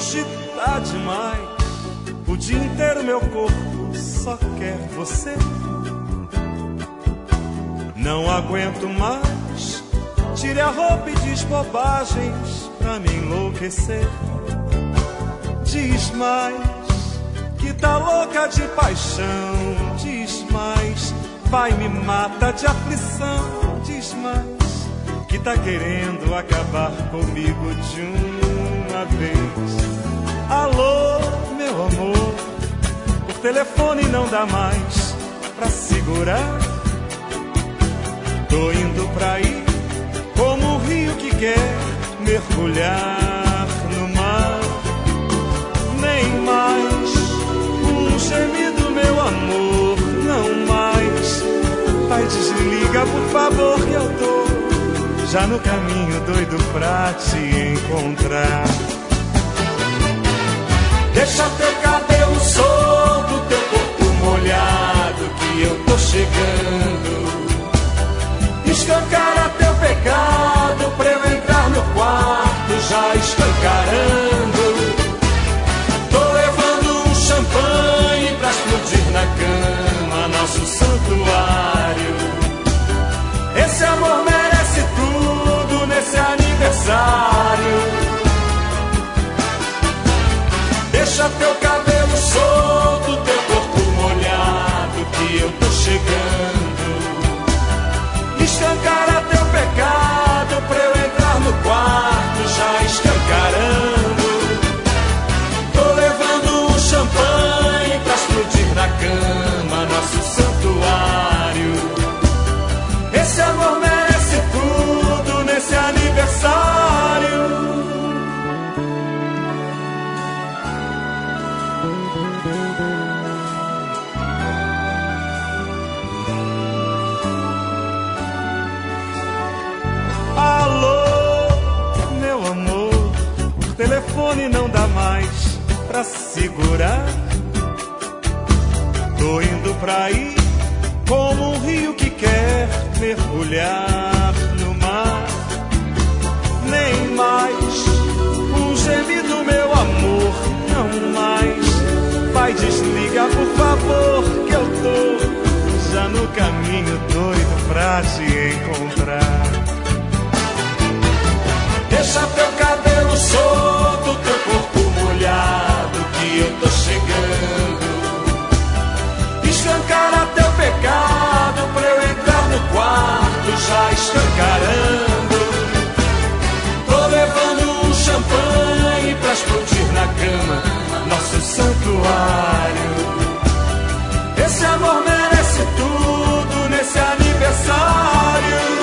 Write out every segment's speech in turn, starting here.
hoje tá demais. O dia inteiro meu corpo só quer você. Não aguento mais. Tire a roupa e diz bobagens pra me enlouquecer. Diz mais que tá louca de paixão. Diz mais, vai me mata de aflição. Diz mais que tá querendo acabar comigo de uma vez. Alô, meu amor, por telefone não dá mais pra segurar. Tô indo pra aí como um rio que quer mergulhar no mar. Nem mais um gemido, meu amor, não mais. Vai, desliga, por favor, que eu tô já no caminho doido pra te encontrar. Deixa teu cabelo solto, teu corpo molhado, que eu tô chegando. Escancara teu pecado pra eu entrar no quarto já escancarando. Tô levando um champanhe pra explodir na cama, nosso santuário. Esse amor merece tudo nesse aniversário. Deixa teu cabelo solto, teu corpo molhado, que eu tô chegando. Escancara teu pecado pra eu entrar no quarto já escancarando. Tô levando um champanhe pra explodir na cama, nosso santuário. Esse amor merece tudo nesse aniversário. O telefone não dá mais pra segurar. Tô indo pra aí como um rio que quer mergulhar no mar. Nem mais um gemido, meu amor, não mais. Vai, desliga, por favor, que eu tô já no caminho doido pra te encontrar. Deixa teu cabelo solto, teu corpo molhado, que eu tô chegando. Escancara teu pecado pra eu entrar no quarto já escancarando. Tô levando um champanhe pra explodir na cama, nosso santuário. Esse amor merece tudo nesse aniversário.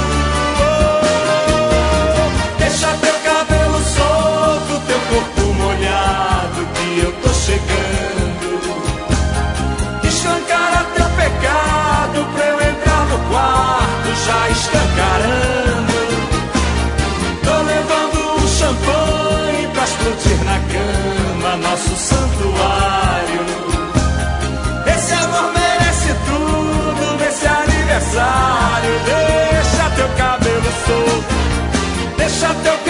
Deixa teu cabelo solto, teu corpo molhado, que eu tô chegando. Escancara teu pecado pra eu entrar no quarto já escancarando. Tô levando um champanhe pra explodir na cama, nosso santuário. Esse amor merece tudo nesse aniversário. Deixa teu cabelo solto, deixa teu